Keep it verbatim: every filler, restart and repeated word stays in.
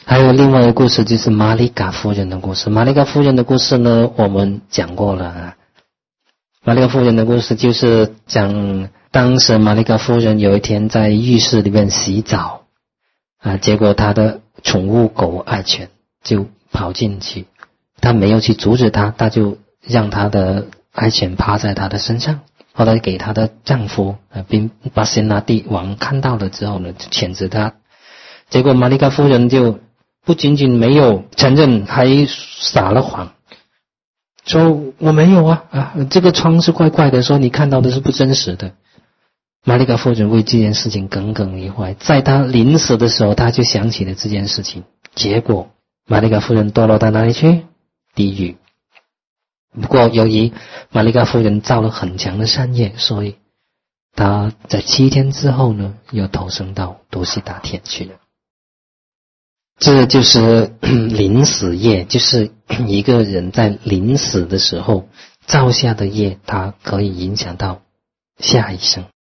还有另外一个故事，就是玛丽嘎夫人的故事。玛丽嘎夫人的故事呢，我们讲过了啊。玛丽嘎夫人的故事就是讲，当时玛丽嘎夫人有一天在浴室里面洗澡啊，结果她的宠物狗爱犬就跑进去，她没有去阻止她，她就让她的爱犬趴在她的身上。后来给她的丈夫啊，并巴仙拿帝王看到了之后呢，就谴责她。结果玛丽嘎夫人就不仅仅没有承认，还撒了谎，说我没有啊啊，这个窗是怪怪的，说你看到的是不真实的。玛丽嘎夫人为这件事情耿耿于怀，在她临死的时候，她就想起了这件事情。结果玛丽嘎夫人堕落到哪里去？地狱。不过由于玛丽嘎夫人造了很强的善业，所以她在七天之后呢，又投生到多悉达天去了。这就是临死业，就是一个人在临死的时候造下的业，它可以影响到下一生。